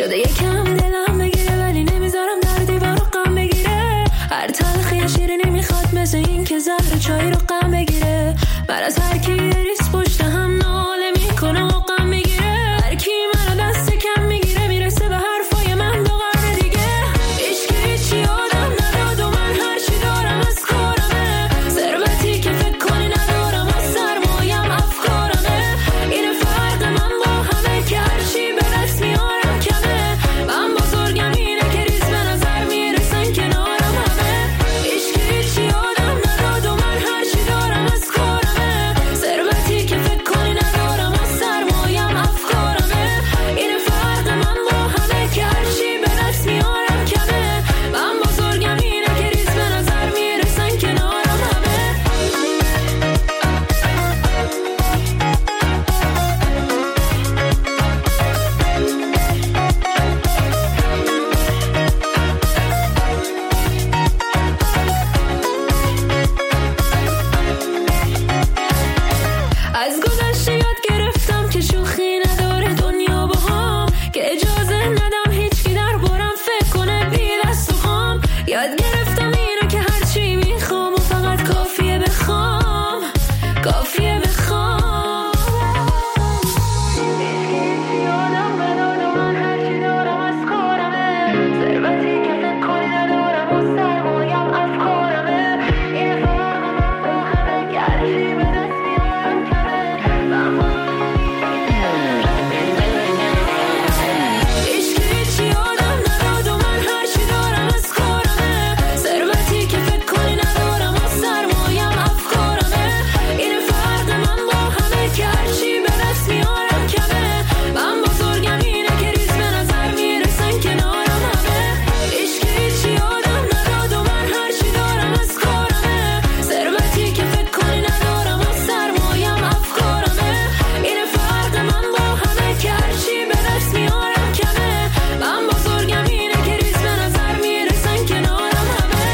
شده یکم دلم بگیره ولی نمیذارم در دیوار غم بگیره. هر تلخی شیرینی میخواد مثل این که زهر چای رو غم بگیره. من از هر کی ریس پشت هم ناله میکنه و غم میگیره. هر کی منو دست کم میگیره میرسه به حرفای من دو قرن دیگه. عشقی چی آدم نداد و من هر چی دارم از کارمه. ثروتی که فکر کنی ندارم و سرمایم افکارمه. این فرق من با همه که هر چی به دست میارم کمه. من بزرگم اینه که ریز به نظر میرسن کنارم همه. عشقی چی آدم نداد و من هر چی دارم از کارمه. ثروتی که فکر کنی ندارم و سرمایم افکارمه. این فرق من با همه که هر چی به دست میارم کمه. من بزرگم اینه که ریز به نظر میرسن کنارم همه. از گذشته یاد گرفتم که شوخی نداره دنیا با هم. که اجازه ندم هیچکی در بارم فکر کنه بی دست و خام. یاد گرفتم اینو که هرچی میخوام و فقط کافیه بخوام. کافیه بخوام. یادم نداد و من هرچی دارم از کارمه. ثروتی که فکر کنی ندارم و سرمایم افکارمه. این فرق من با همه که هرچی به دست میارم کمه. من عشقی چی آدم نداد و من هرچی دارم از کارمه. ثروتی که فکر کنی ندارم و سرمایم افکارمه. این فرق من با همه که هرچی به دست میارم کمه. من بزرگم اینه که ریز به نظر میرسن کنارم همه. عشقی چی آدم نداد و من هرچی دارم از کارمه. ثروتی که فکر کنی ندارم و سرمایم افکارمه. این فرق من با همه که هرچی به دست میارم کمه. من بزرگم اینه که ریز به نظر میرسن کنارم همه.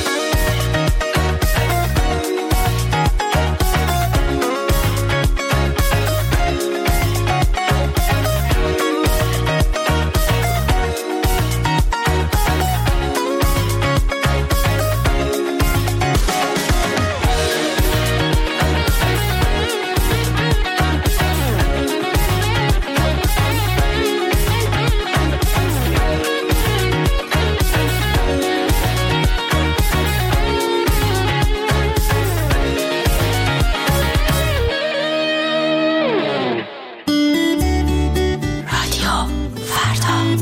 رادیو فردا.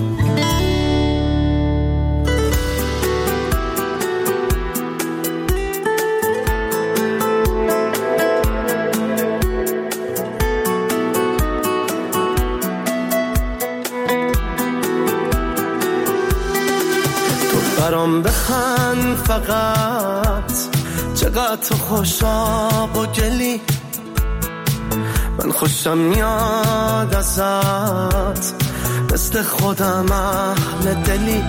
تو برام بخند فقط، چقدر تو خوشاب و گلی. من خوشم میاد ازت، مثل خودم اهل دلی.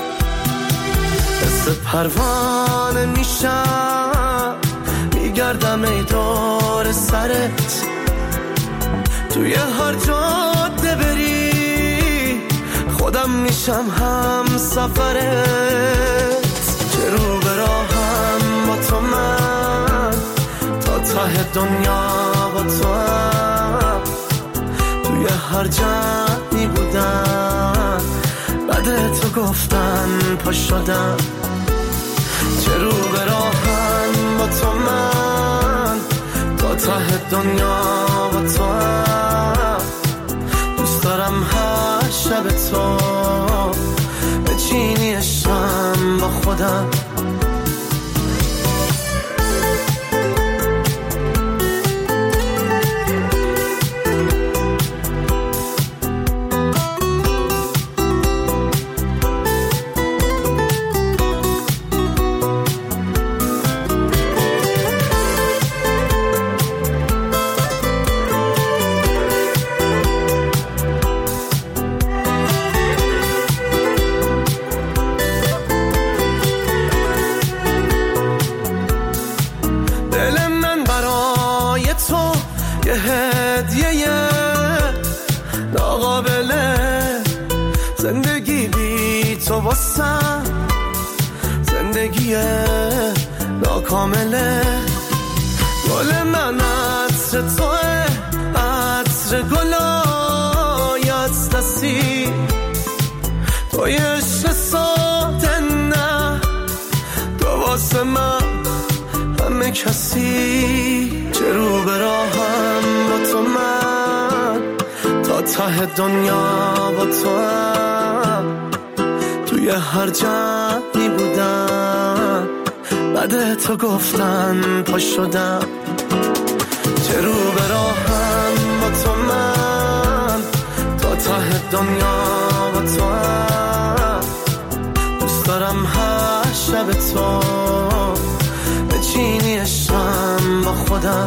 مثل پروانه میشم، میگردم ای دور سرت. توی هر جاده بری، خودم میشم هم سفرت. چه رو به راهم با تو من، تا ته دنیا با تو هم. توی هر جمعی بودم، بعد تو گفتن پا شدم. چه رو به راهم با تو من، تا ته دنیا با تو هم. دوست دارم هر شب تو بچینی عشقم با خودم. واسم زندگی ناکامله. گل من عطر توه، عطر گلای از دستی، توی عشق ساده نه، تو واسه من همه کسی. چه رو به راهم با تو من، تا ته دنیا با تو هم، توی هر جمعی بودم، بعد تو گفتن پا شدم. چه رو به راهم با تو من، تا ته دنیا با تو هم، دوست دارم هر شب تو بچینی عشقم با خودم.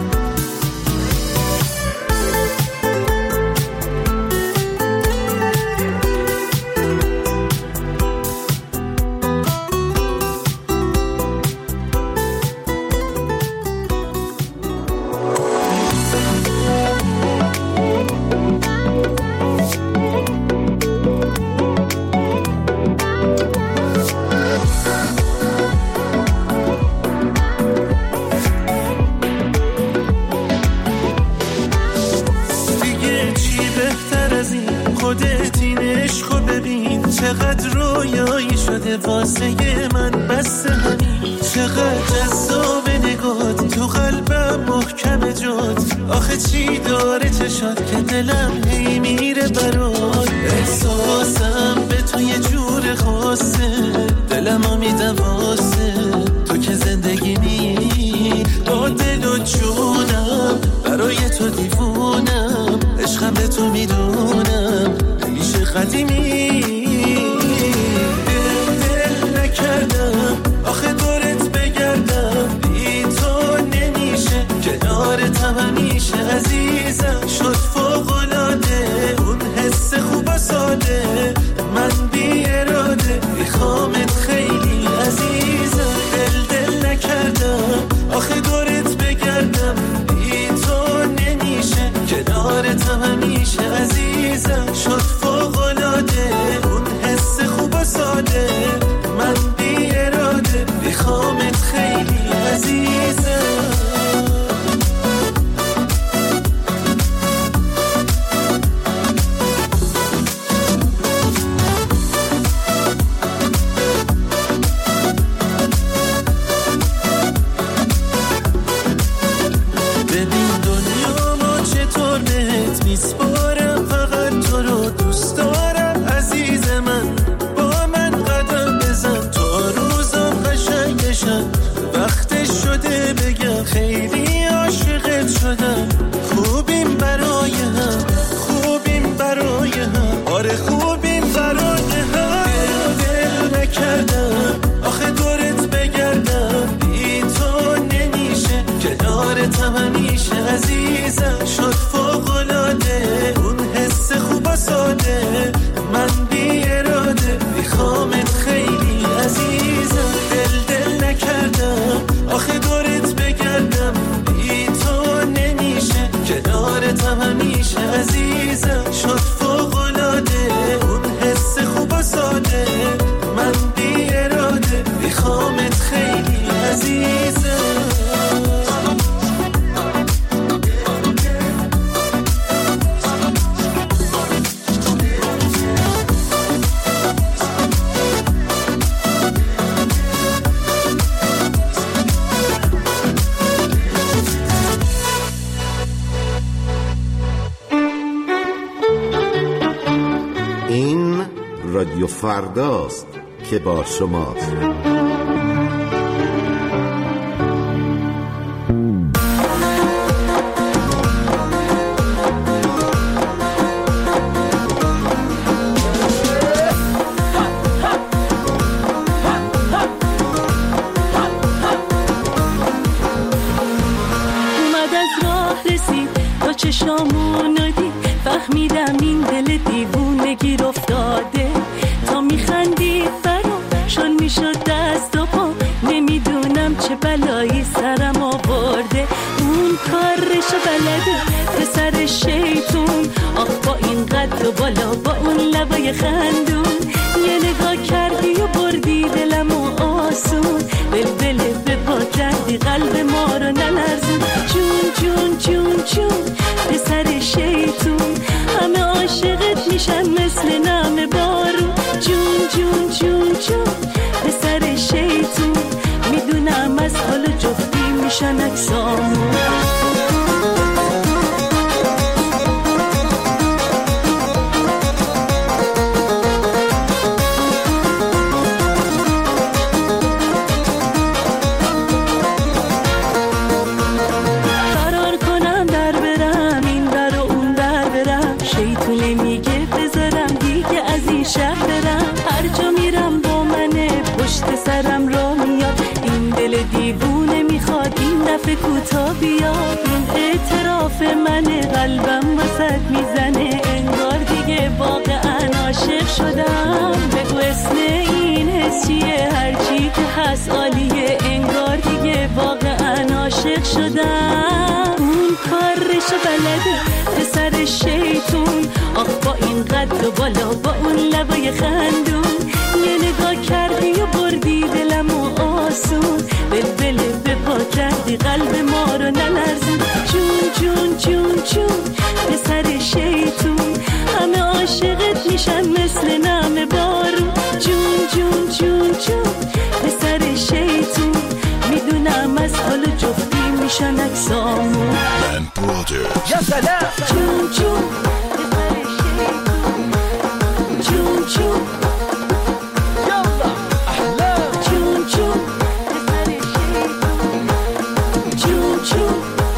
چقدر رویایی شده واسه من، بس همین چقدر جذاب نگات، تو قلبم محکم جات. آخه چی داره چشات که دلم هی میره برات، احساسم به تو یه جور خاصه، دلمو میدم واسه تو که زندگیمی، با دل و جونم برای تو دیوونم، عشقم به تو میدونم همیشه قدیمی. آخه دورت بگردم بی تو نمیشه، کنارتم همیشه عزیزم، شد فوق‌العاده اون حس خوب و ساده، من بی اراده میخوامت خیلی عزیزم، دل نکردم. آخه دورت بگردم بی تو نمیشه، کنارتم همیشه عزیزم، شد فوق‌العاده اون حس خوب و ساده، من بی اراده میخوامت خیلی عزیزم. ببین دنیامو چطور بهت میسپارم، فقط تو رو دوست دارم عزیز من، با من قدم بزن تا روزم قشنگشم، وقتش شده بگم خیلی عاشقت شدم، خوبیم برای هم، خوبیم برای هم، آره خوبیم برای هم. دل نکردم آخه دورت بگردم بی تو نمیشه، کنارتم همیشه عزیزم، شد فوق‌العاده اون حس خوب و ساده، من بی اراده میخوامت خیلی عزیزم، دل نکردم آخه دورت بگردم بی تو نمیشه، کنارتم همیشه عزیزم، شد فوق‌العاده اون حس خوب و ساده، من بی اراده میخوامت خیلی عزیزم. این رادیو فرداست که با شماست. اومد از راه رسید تا چشامون دید، فهمیدم این دل دیوونه گیر افتاده، تا میخندید برام شل میشد دست و پا، نمیدونم چه بلایی سرم آورده، اون کارش بلده پسر شیطون، آخ با این قد و بالا با اون لبای خندون، یه نگاه آسون، بلبل به پا کردی قلب ما رو نلرزون. جون جون جون جون پسر شیطون، همه عاشقت میشن مثل نم بارون. جون جون جون جون پسر شیطون، میدونم از حال جفتی میشن اکسامون. کوتا بیا این اعتراف منه، قلبم واسط میزنه انگار دیگه واقعا عاشق شدم. بگو اسم این حس چیه، هرچی که هست عالیه، انگار دیگه واقعا عاشق شدم. اون کارشو بلده پسر شیطون، آخ با این قد و بالا با اون لبای خندون، یه نگاه کردی و بردی دلمو آسون، بلبل به پا کردی قلب ما رو نلرزون. جون جون جون جون پسر شیطون، همه عاشقت میشن مثل نم بارون. جون جون جون جون پسر شیطون، میدونم از حال جفتی میشن اکسامون. یا سلام جون جون پسر شیطون، جون جون یالا احلام، جون جون پسر شیطون، جون جون.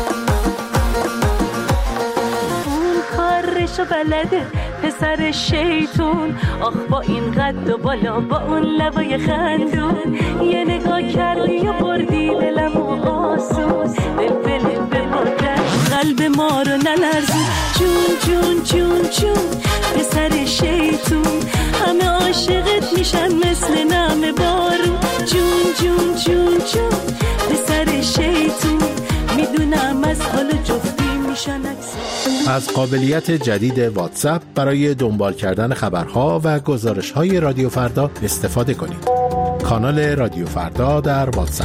اون کارشو بلده پسر شیطون، آخ با این قد و بالا با اون لبای خندون، یه نگاه کردی و بردی دلمو آسون، بلبل به پا کردی قلب ما رو نلرزون. جون جون جون جون پسر شیطون، همه عاشقت میشن مثل نم بارون. جون جون جون جون پسر شیطون، میدونم از حال جفتی میشن اکسامون. از قابلیت جدید واتساپ برای دنبال کردن خبرها و گزارش‌های رادیو فردا استفاده کنید. کانال رادیو فردا در واتساپ.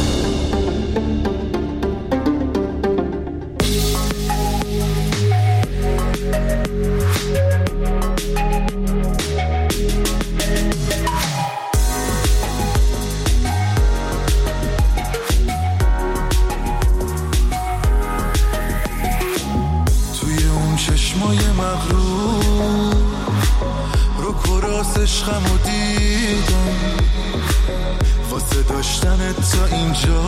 عشقمو دیدم واسه داشتنت تا اینجا،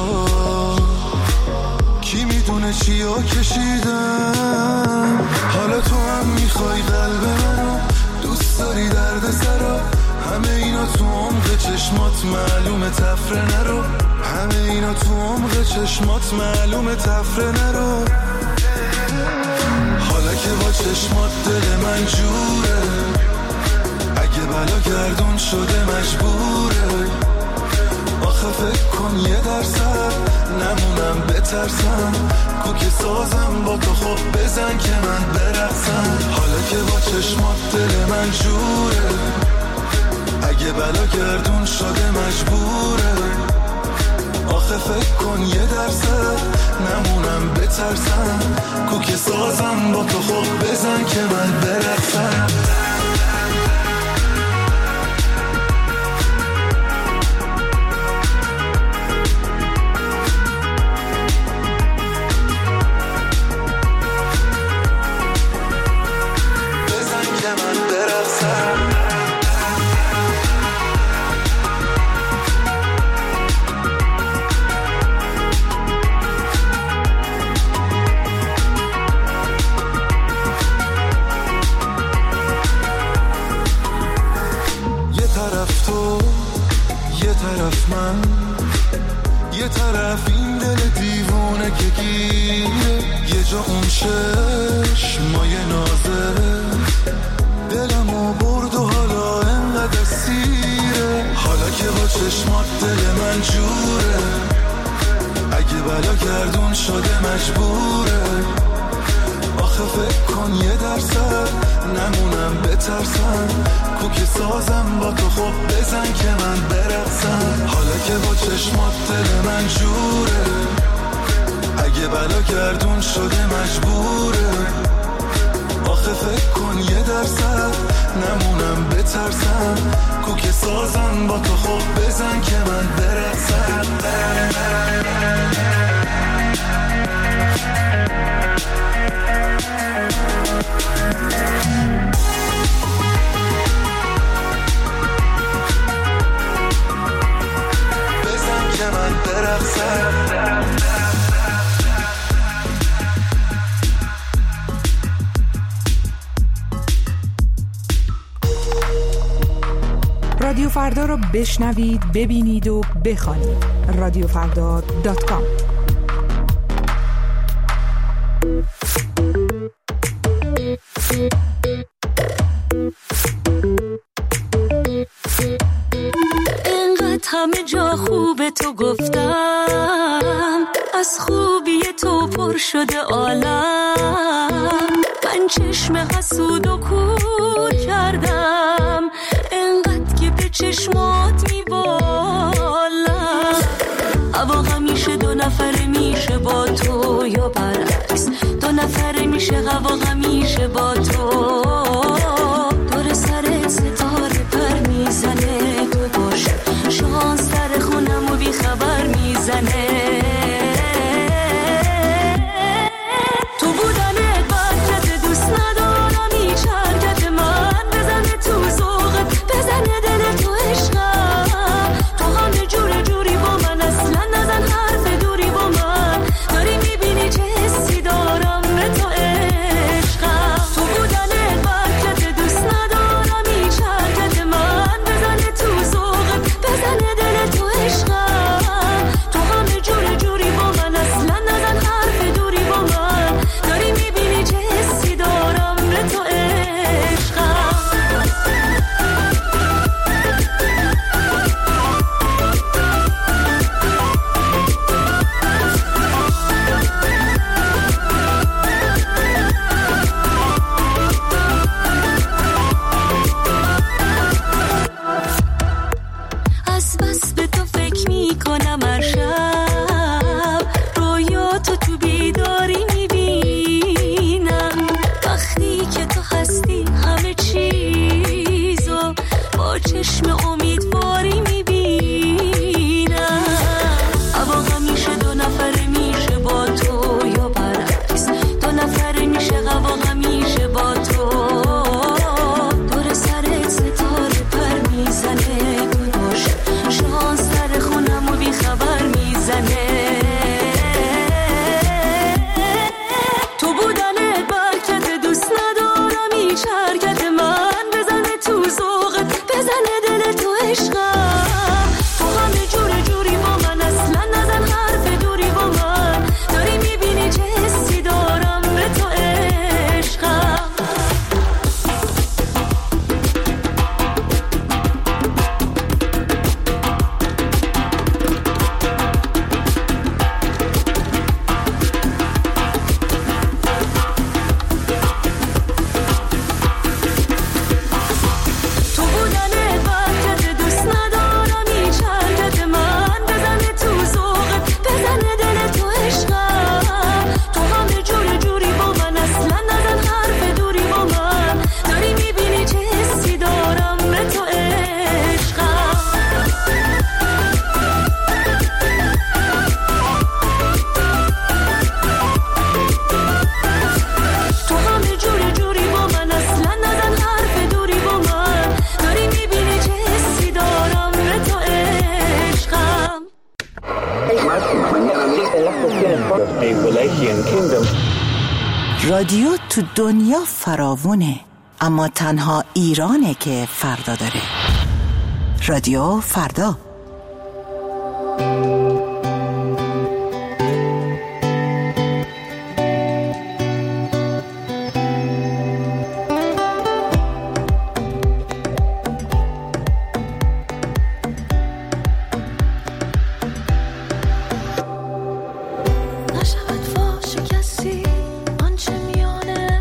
کی میدونه چیا کشیدم. حالا تو هم میخوای قلب منو، دوست داری درد سرا، همه اینا تو عمق چشمات معلومه تفره نرو، همه اینا تو عمق چشمات معلومه تفره نرو. حالا که با چشمات دل من جوره، اگه بلا گردون شده مجبوره، آخه فکر کن یه درصد نمونم بترسم، کوک سازم با تو خب بزن که من برقصم. حالا که با چشمات دل من جوره، اگه بلا گردون شده مجبوره، آخه فکر کن یه درصد نمونم بترسم، کوک سازم با تو خب بزن که من برقصم. یه طرف این دل دیوونه که گیره، یه جا اون چشمای نازه، دلمو برد و حالا انقدر سیره. حالا که با چشمات دل من جوره، اگه بلا گردون شده مجبوره، آخه فکر کن یه درصد نمونم بترسم، کوکی سازم با تو خب بزن که من برقصم. حالا که با چشمات دل من جوره، اگه بلا گردون شده مجبوره. آخه فکر کن یه درصد نمونم بترسم، کوکی سازم با تو خب بزن که من برقصم. بزن که من برقصم. رادیو فردا رو بشنوید، ببینید و بخوانید. رادیوفردا.com. اینقدر همه جا خوب تو گفتم، از خوبی تو پر شده عالم. من چشم حسود و کور کردم، اینقدر که به چشمات میبالم. هوا همیشه دو نفره میشه با تو یا برعکس، دو نفره میشه هوا همیشه با تو. دور سرت ستاره پر میزنه، تو باشه شانس در خونم و بی خبر میزنه. تو بودنت برکت دوست ندارم، هیچ حرکت من بزنه تو ذوقت، بزنه دل تو عشقم. تو همه جوری با من، اصلا نزن حرف دوری با من. داری میبینی چه حسی دارم به تو عشقم. تو بودنت برکت دوست ندارم، هیچ حرکت من بزنه تو ذوقت، بزنه دل تو عشقم. تو همه جوری با من، اصلا نزن حرف دوری با من. داری میبینی چه حسی دارم به تو عشقم. از بس به تو فکر میکنم هر شب، رویاتو تو بیداری میبینم. وقتی که تو هستی همه چیزو با چشم امیدواری میبینم. هوا همیشه دو نفره میشه با تو یا برعکس، دو نفره میشه هوا همیشه با تو. دور سرت ستاره پر میزنه، تو باشه شانس در خونم و بی خبر میزنه. تو بودنت برکت دوست ندارم، هیچ حرکت من بزنه تو ذوقت، بزنه دل تو عشقم. تو همه جوری با من، اصلا نزن حرف دوری با من. داری میبینی چه حسی دارم به تو عشقم. تو بودنت برکت دوست ندارم، هیچ حرکت من بزنه تو ذوقت، بزنه دل تو عشقم. تو همه جوری با من، اصلا نزن حرف دوری با من. داری میبینی چه حسی دارم به تو عشقم. تو همه جوری با من، اصلا نزن حرف دوری با من. داری میبینی چه حسی دارم به تو عشقم. رادیو تو دنیا فراوونه، اما تنها ایرانه که فردا داره. رادیو فردا. نشود فاش کسی آنچه میان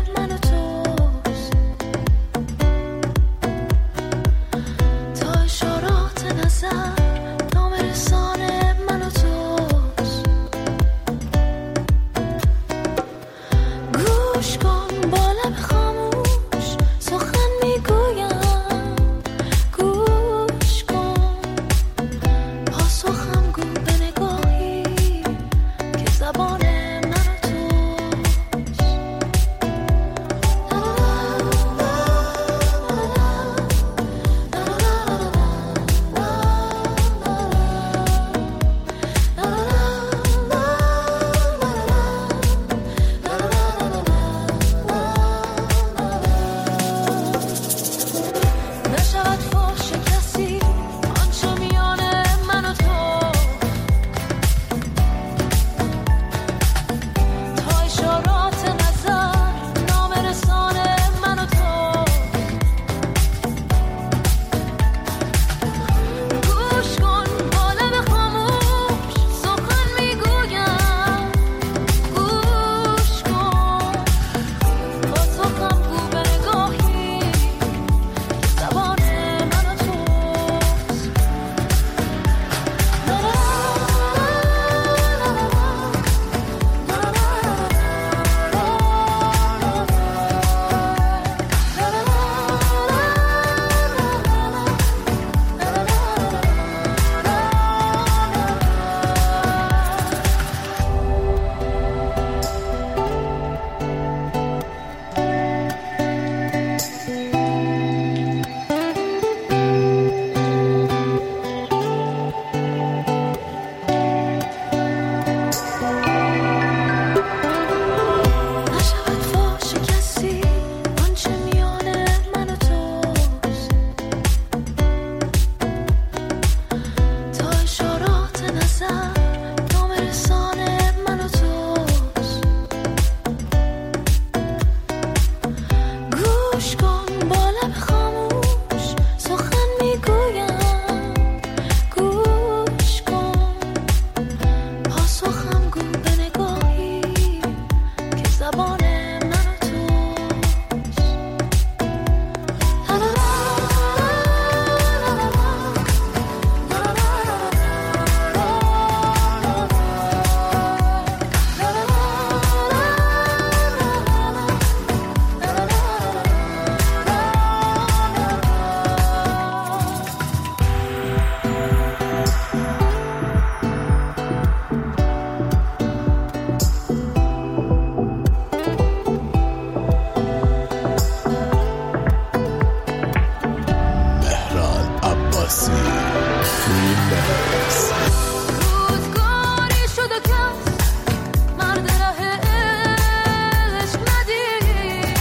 مکسی فیلم مکس. روزگاری شد و کس مرد ره عشق ندید،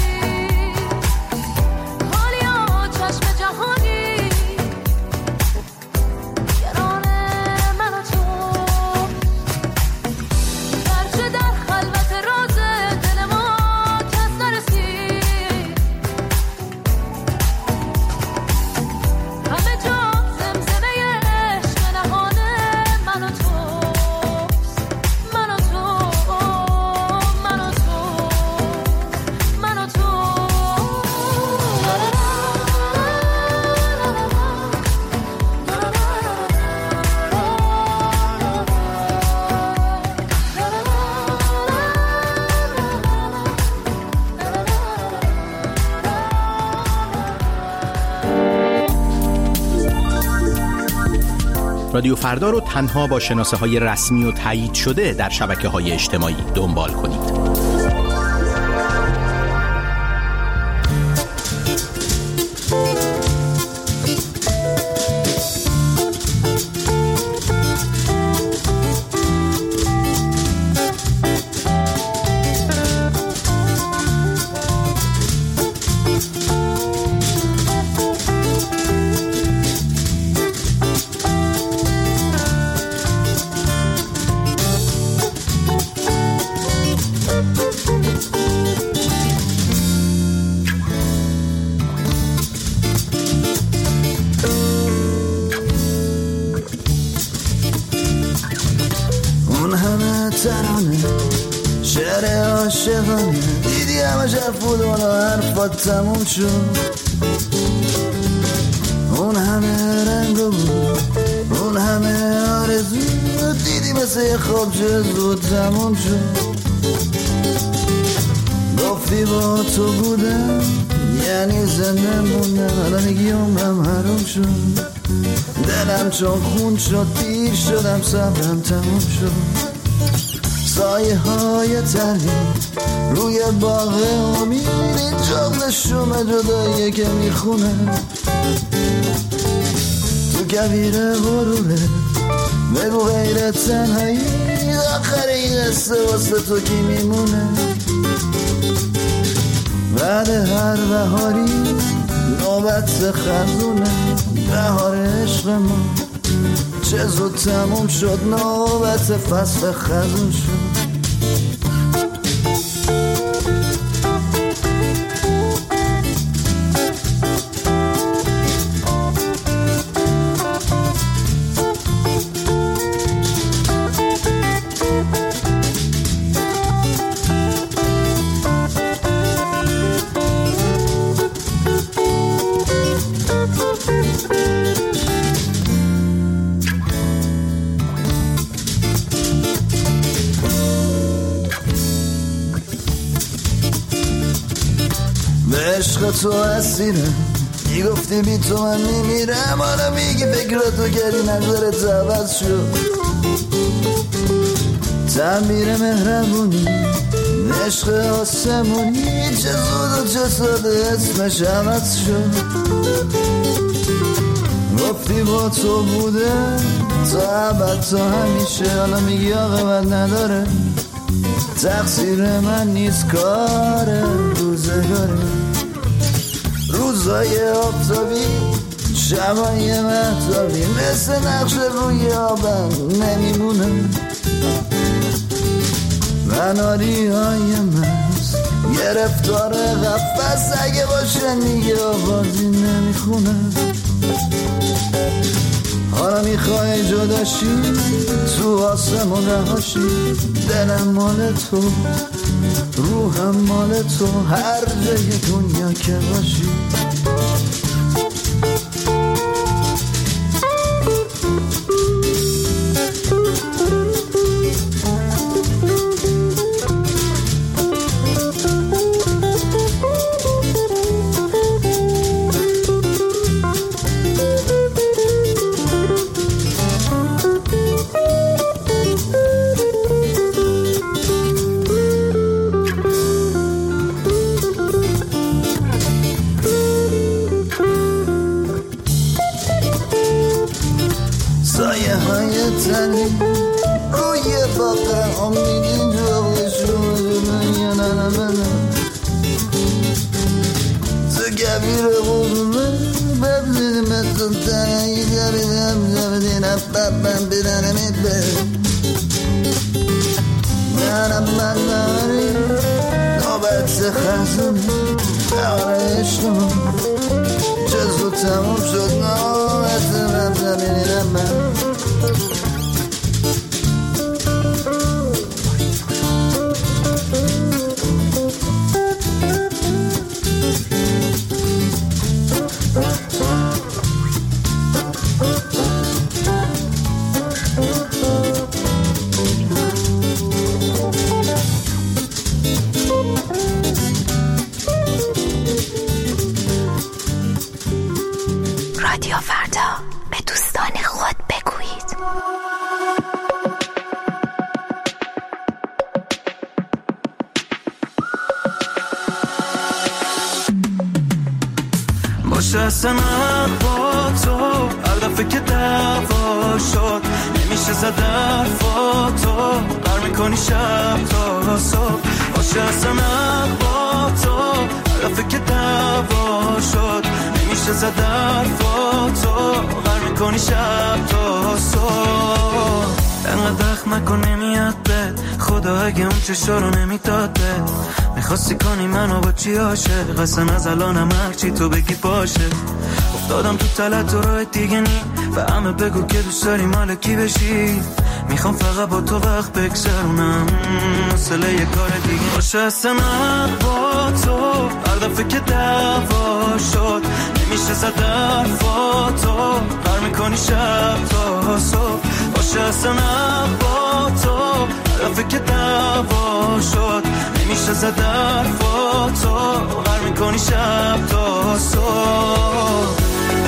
حالیا چشم جهانی گران من و تو، گرچه در خلوت راز دل ما کس نرسید، همه جا زمزمه عشق نهان من و تو، من و تو، من و تو، من و تو. رادیو فردا رو تنها با شناسه‌های رسمی و تایید شده در شبکه‌های اجتماعی دنبال کنید. ترانه شعر عاشقانه دیدی همه جفود و حرفات تموم شد، اون همه رنگ بود اون همه آرزو دیدی مثل یه خواب چه زود تموم شد، گفتی با تو بودم یعنی زنده موندم، حالا میگی عمرم حروم شد، دلم چون خون شد پیر شدم صبرم تموم شد، سایه های تنی روی باغ امید جغد شوم جداییه که میخونه، تو کبیر غروره بگو غیر تنهایی آخر این قصه واسه تو کی میمونه، بعد هر بهاری نوبت خزونه، بهار عشق ما چه زود تموم شد، نوبت فصل خزون شد. عشق تو اسیرم میگفتی بی تو من میمیرم، حالا میگی فکراتو کردی نظرت عوض شد، تعبیر مهربونی عشق آسمونی چه زود و چه ساده اسمش عوض شد، گفتی با تو بوده تا ابد تا همیشه، حالا میگی عاقبت نداره، تقصیر من نیست کار روزگاره، روزای آفتابی شبای مهتابی مثل نقش روی آبم نمیمونه، مناری های مست گرفتار قفص اگه باشه دیگه آوازی نمیخونه، حالا میخوای جداشی تو آسمون رهاشی، دلم مال تو روحم مال تو هر جای دنیا که باشی. تنی روی باقر امیدین روشون یا ننمنم تو گبیر قلومه ببزید مثل تنهی دبیدم ببم بیدنمی منم من داری نوبت خزونی داره عشقم جزو تموم شد نوبت من زمینیم من رادیو فردا به دوستان خود بگویید. باشه اصلا با تو هر دفعه که دعوا شد نمیشه زد حرفا تو بر میکنی شب تا صبح. باشه اصلا با تو هر دفعه که دعوا شد نمیشه زد حرفا تو بر میکنی شب تا صبح. انقدر دخم نکن نمیاد بد خدا اگه اون چشا رو نمیداد بد میخواستی کنی منو با چی عاشق اصلا از الانم هرچی تو بگی باشه. افتادم تو تلت و راه دیگه نی و همه بگو که دوست داری مال کی بشی میخوام فقط با تو وقت بگذرونم مسئله یه کار دیگه باشه اصلا با تو هر دفعه که دعوا شد نمیشه زد حرفا تو بر میکنی شب تا صبح. باشه اصلا با تو هر دفعه که دعوا شد نمیشه زد حرفا تو بر میکنی شب تا صبح.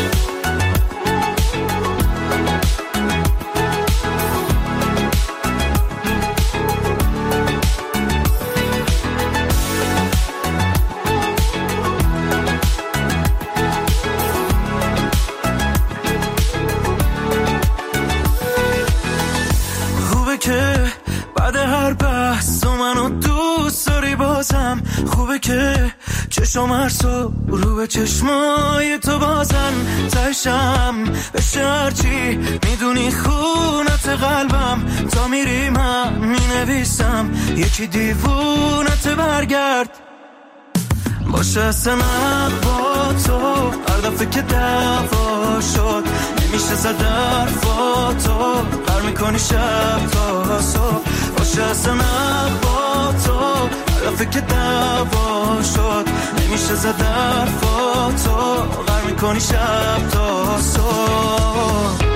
که بعد هر بحث تو منو دوست داری بازم خوبه که چشم هرسو رو به چشمای تو بازن تشم بشه هرچی میدونی خونت قلبم تا میری من مینویسم یکی دیوونت برگرد. باشه اصلا با تو هر دفعه که دعوا شد نمیشه زد حرفا تو بر میکنی شب تا صبح. باشه اصلا با تو هر دفعه که دعوا شد نمیشه زد حرفا تو بر میکنی شب تا صبح.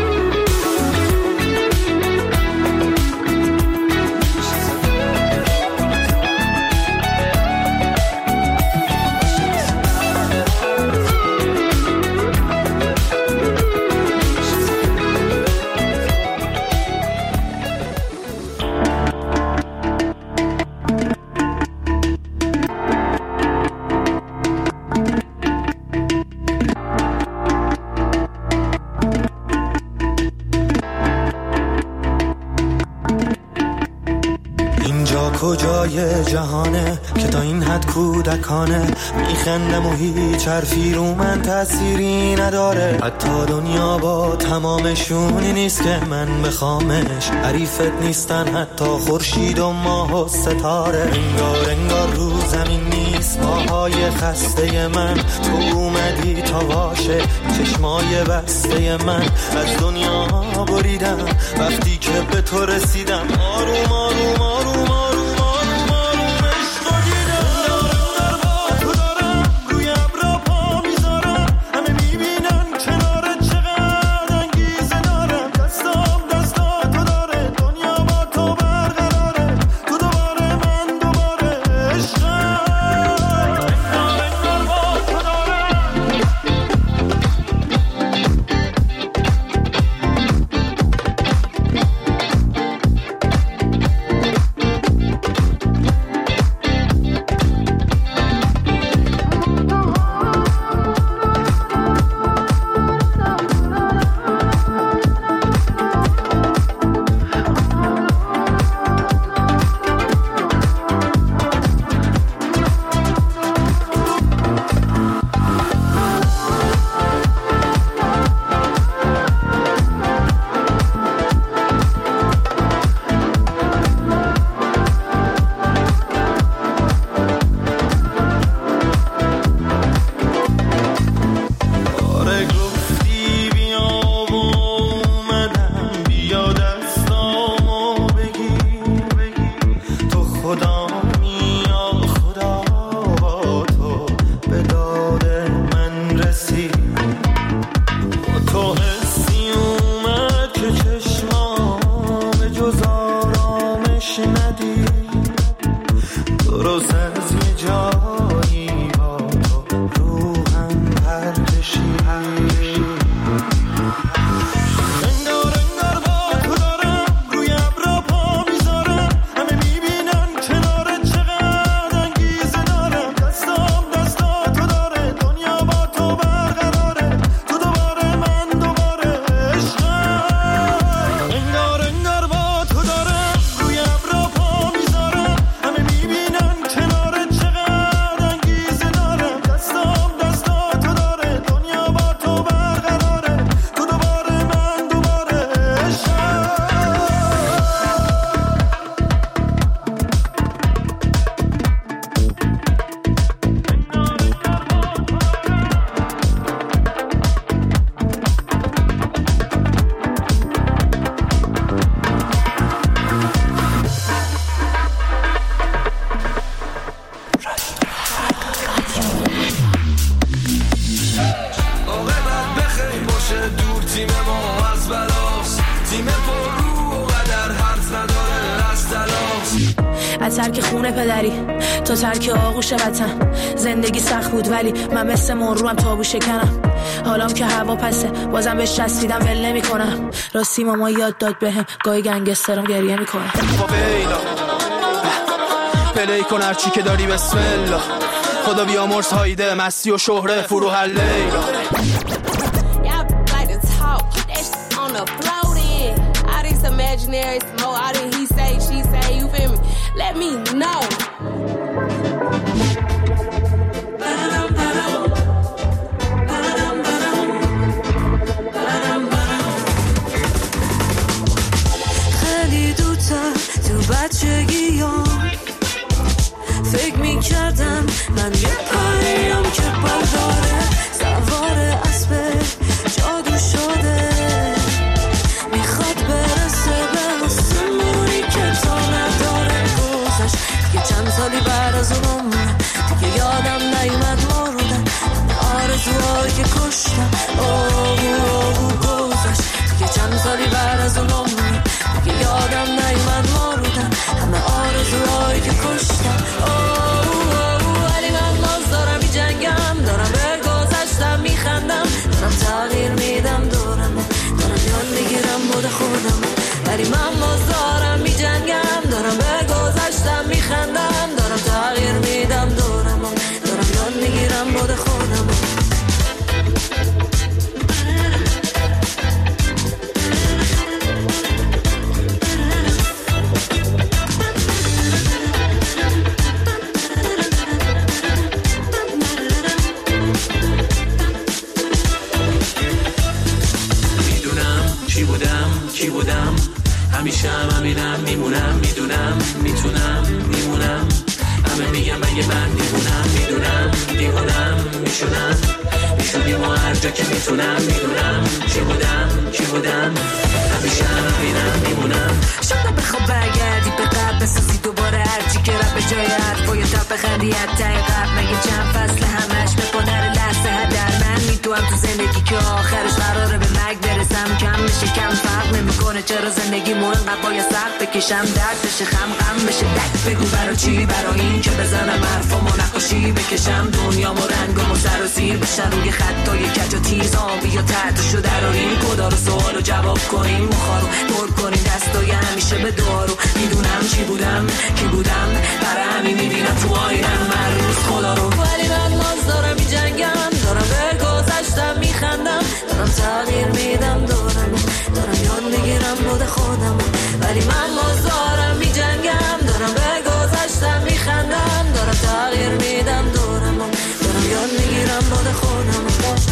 کجای جهانه که تا این حد کودکانه میخندم و هیچ حرفی رو من تأثیری نداره حتی دنیا با تمامشونی نیست که من بخوامش حریفت نیستن حتی خورشید و ماه و ستاره انگار رو زمین نیست پاهای خسته من تو اومدی تا باشه چشمای بسته من از دنیا بریدم وقتی که به تو رسیدم آروم آروم آروم آروم همیشه دور تیم ما از بلاست، تیم پر رو و قدر حرف نداره از تلاش. از ترک خونه پدری تا ترک آغوش وطن، زندگی سخت بود ولی من مثل مروم تابو شکنم. حالام که هوا پسه بازم بهش چسبیدم ول نمی کنم. راستی ماما یاد داد بهم گاهی گنگسترم گریه میکنم. پلی کن هرچی که داری بسم الله، خدا بیامرز هایده مستی و شهره فروح لیلا. Imaginary smoke, I didn't he say, she say, you feel me? Let me know. خیلی دوتر تو بچگیام فکر میکردم من یه پریم که برداره سوار اسب جادو شده، میخواد برسه به آسمونی که تا نداره گذشت. دیگه چند سالی بعد از اون عمرم دیگه یادم نیومد مردم، آرزوهایی که کشتم گذشت. دیگه چند سالی بعد از اون عمرم دیگه یادم نیومد مردم، همه آرزوهایی که کشتم ولی من باز دارم میجنگم، دارم به گذشتم میخندم، دارم تغییر میدم دارم یاد میگیرم بود خودم، ولی من باز دارم میجنگم، دارم به گذشتم میخندم، دارم تغییر میدم دارم یاد میگیرم بود خودم. کی بودم همیشه همینم میمونم، میدونم میتونم میمونم، همه میگم اگه من میمونم، میدونم دیوونم میشونیم و هر جا که میتونم، میدونم کی بودم همیشه همینم میمونم. شاید بخواب برگردی به قبل بسازی دوباره هرچی که رب به جای حرف و یا تا بخندی حتی قبل مگه چند فصل همش بپنر لحظه هدر من میتونم تو زندگی که آخرش قراره به مرگ برسم، کم میشه کم فرق نمیکنه چرا زندگی مو انقدر باید سخت بکشم، درد بشه غم بشه دک بگو برا چی، برا این که بزنم حرفامو نقاشی بکشم، دنیامو رنگامو سر و زیر بشن روی خطای کج و تیز، آبی یا تحتشو دراریم، کدا رو سوالو جواب کنیم، مخارو پر کنیم دستای همیشه به دارو، میدونم چی بودم کی بودم برای همین میبینم تو آینم هر روز خدا رو، ولی من باز دارم میجنگم، دارم به گذشتم میخندم، دارم تغییر میدم دارم یاد میگیرم بود خودم، ولی من باز دارم میجنگم، دارم به گذشتم میخندم، دارم تغییر میدم دارم یاد میگیرم بود خودم.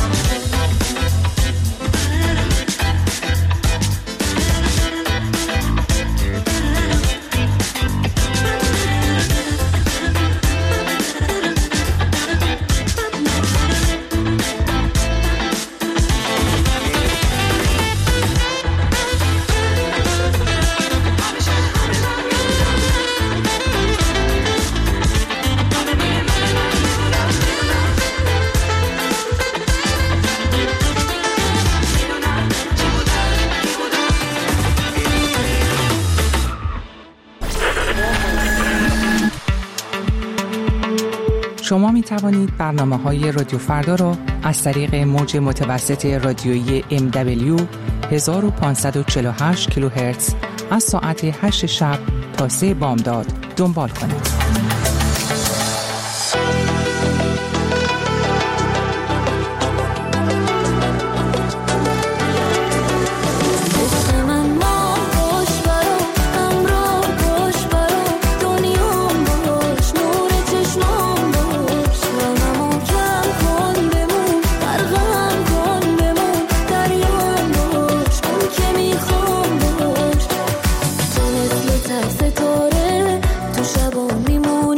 شما می توانید برنامه‌های رادیو فردا را از طریق موج متوسط رادیویی MW 1548 کیلوهرتز از ساعت 8 شب تا 3 بامداد دنبال کنید. ستاره تو شبا میمونی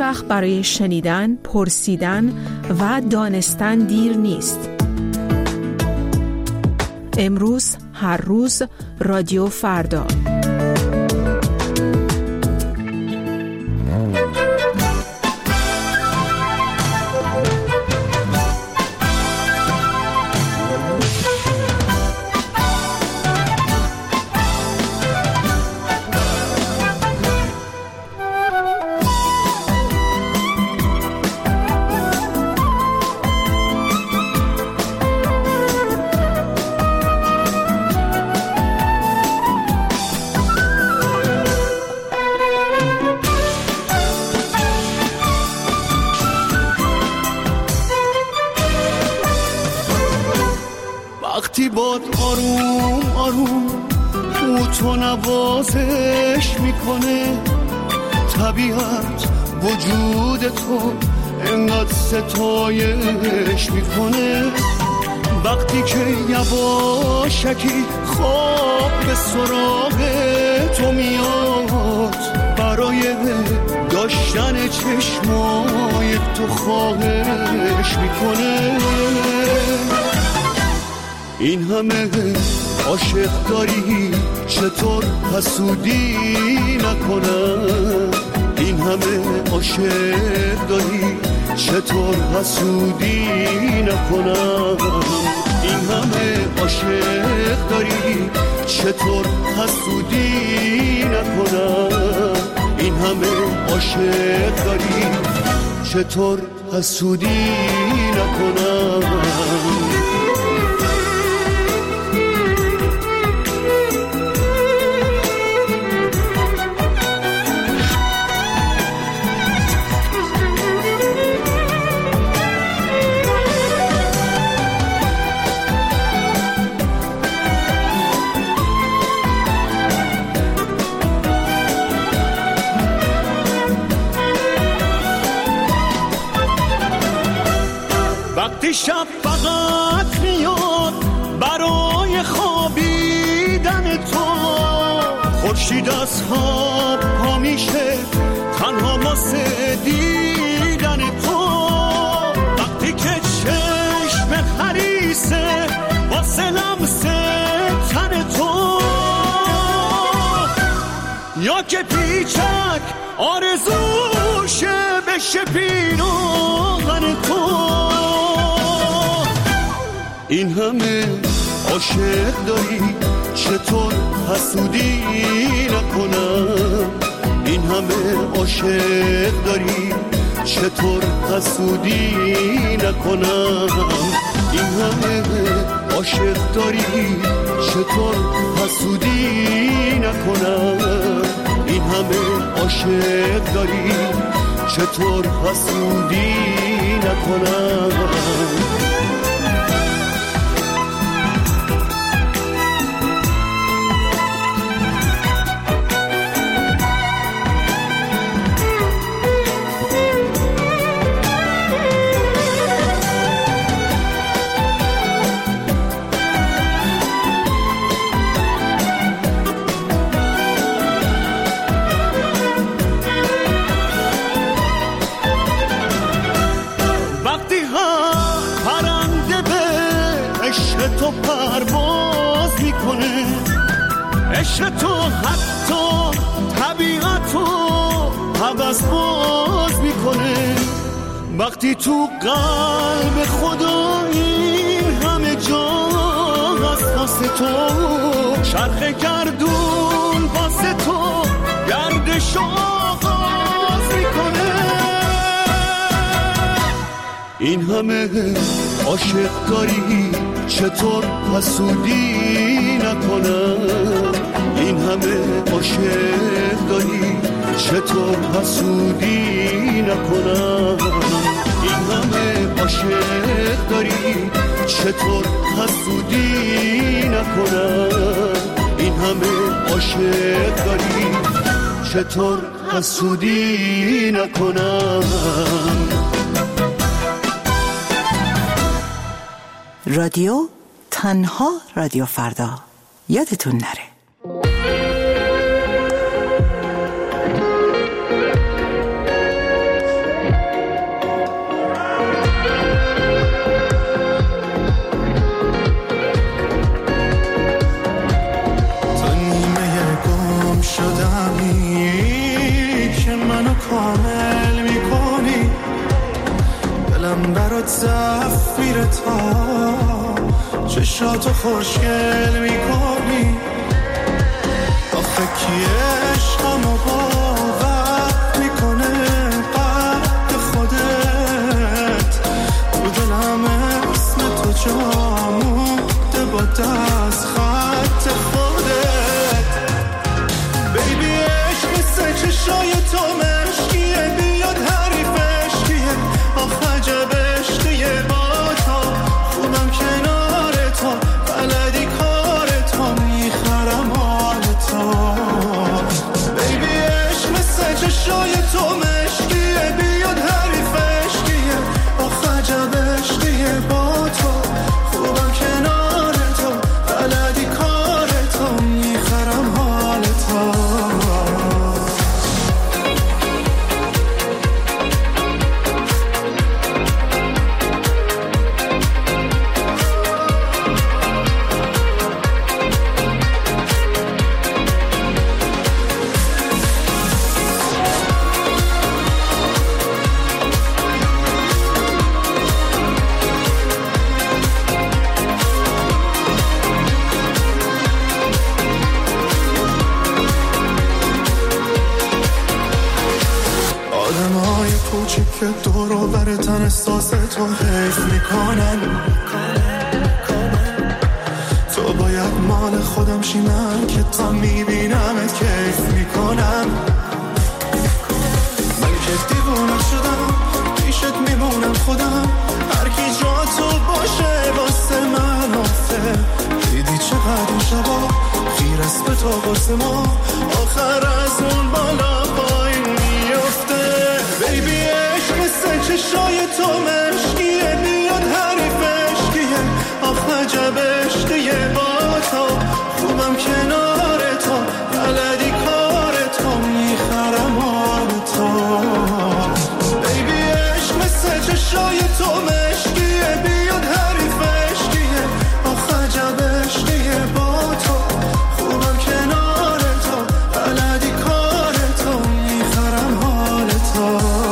وقت برای شنیدن، پرسیدن و دانستن دیر نیست. امروز، هر روز، رادیو فردا. وقتی باد آروم آروم او تو نوازش میکنه، طبیعت وجود تو انقدر ستایش میکنه. وقتی که یواشکی خواب به سراغ تو میاد، برای داشتن چشمای تو خواهش میکنه. این همه عاشق داری چطور حسودی نکنم؟ این همه عاشق داری چطور حسودی نکنم؟ این همه عاشق داری چطور حسودی نکنم؟ این همه عاشق داری چطور حسودی نکنم؟ وقتی شب فقط میاد برای خوابیدن تو، خورشید از خواب پا میشه تنها واسه دیدن تو. وقتی که چشم خریسه واسه لمس تن تو، یا که پیچک آرزوشه بشه پیراهن تو. این همه عاشق داری چطور حسودی نکنم؟ این همه عاشق داری چطور حسودی نکنم؟ این همه عاشق داری چطور حسودی نکنم؟ این همه عاشق داری چطور حسودی نکنم؟ تو پرواز میکنه، عشق تو حتی طبیعتو حوض باز میکنه. وقتی تو قلب خدا این همه جا هست واسه تو، چرخ گردون واسه تو گردش آغاز میکنه. این همه عاشق داری چطور حسودی نکنم؟ این همه عاشق داری چطور حسودی نکنم؟ این همه عاشق داری چطور حسودی نکنم؟ این همه عاشق داری چطور حسودی نکنم؟ رادیو تنها رادیو فردا، یادتون نره. تا چشاتو خوشگل میکنی آخه کی عشقمو باور میکنه قد خودت تو دلم اسم تو جا مونده با دست خط خودت بیبی عشق مثل چشای تو مشکیه بیاد حریفش کیه آخه عجب عشقیه با تو خودم کنار تو بلدی کار تو میخرم حال تو بیبی عشق مثل چشای تو مشکیه بیاد حریفش کیه آخه عجب عشقیه با تو خوبم کنار تو بلدی کار تو میخرم حال تو که دور و برتن احساس تو حیف میکنن تو باید مال خودم شی من که تا میبینمت کیف میکنم من که دیوونه شدم پیشت میمونم خودم هر کی جا تو باشه واسه من آفه دیدی چقدر این شبا خیر است به تو واسه ما آخر از اون بالا پایین میفته بیبی چشای تو مشکیه بیاد حریفش کیه آخه عجب عشقیه با تو خوبم کنار تو بلدی کار تو میخرم حال تو بیبی عشق مثل چشای تو مشکیه بیاد حریفش کیه آخه عجب عشقیه با تو خوبم کنار تو بلدی کار تو میخرم حال تو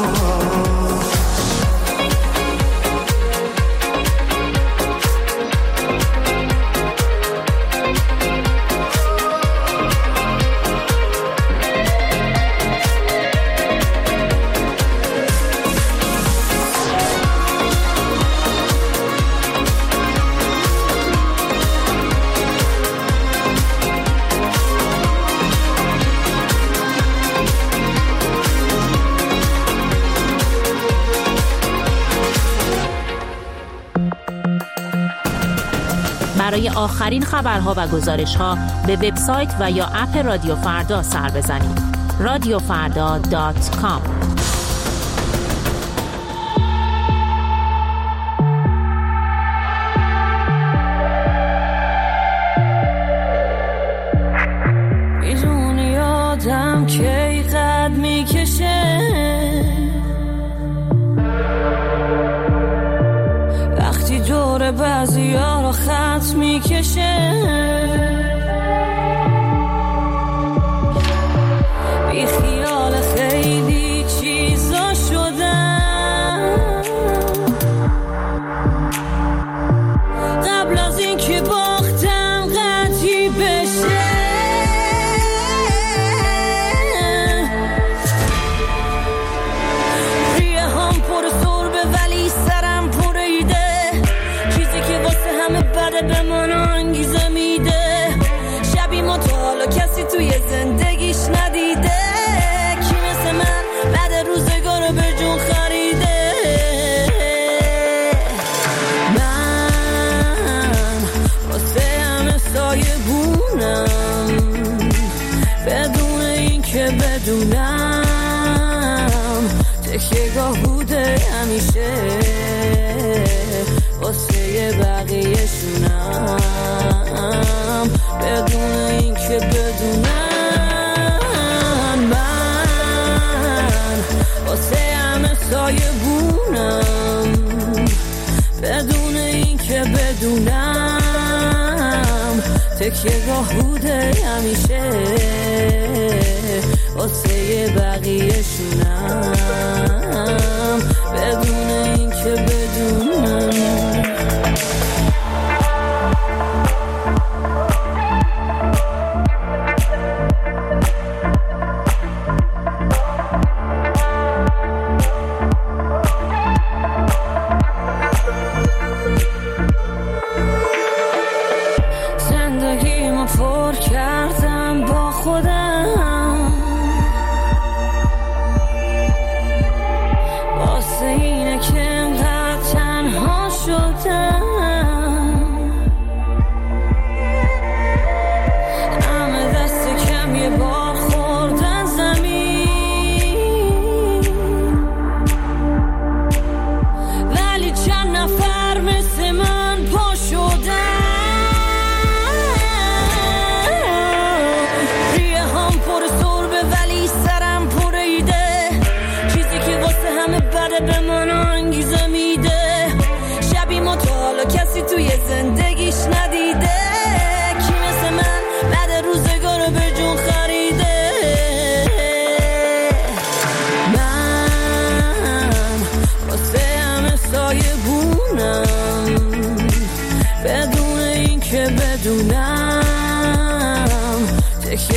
برای آخرین خبرها و گزارش‌ها به وبسایت و یا اپ رادیو فردا سر بزنید. radiofarda.com میدونی آدم کی قد میکشه وقتی دور بعضی ها رو خط میکشه بی خیال خیلی چیزا شدم قبل از این که باختم قطعی بشه ریه هم پر سربه ولی سرم پر ایده چیزی که واسه همه بده به من انگیزه میده شبی ما تو حالا کسی توی زندگیش ندیده کی مثل من بعد روزگار به جون خریده من واسه همه سایه بونم بدون این که بدونم تکیه‌گاه بوده همیشه واسه بقیه شونم بدون این که بدونم من واسه همه سایه بونم بدون این که بدونم تکیه‌گاه بوده همیشه واسه بقیه شونم بدون این که بدونم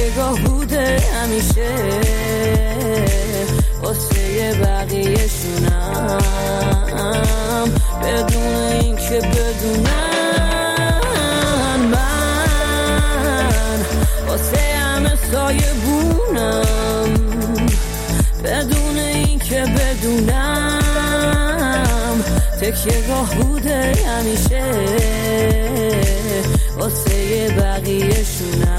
تکیه‌گاه بوده همیشه واسه بقیه شونم بدون این که بدونم من واسه همه سایه بونم بدون این که بدونم تکیه‌گاه بوده همیشه واسه بقیه شونم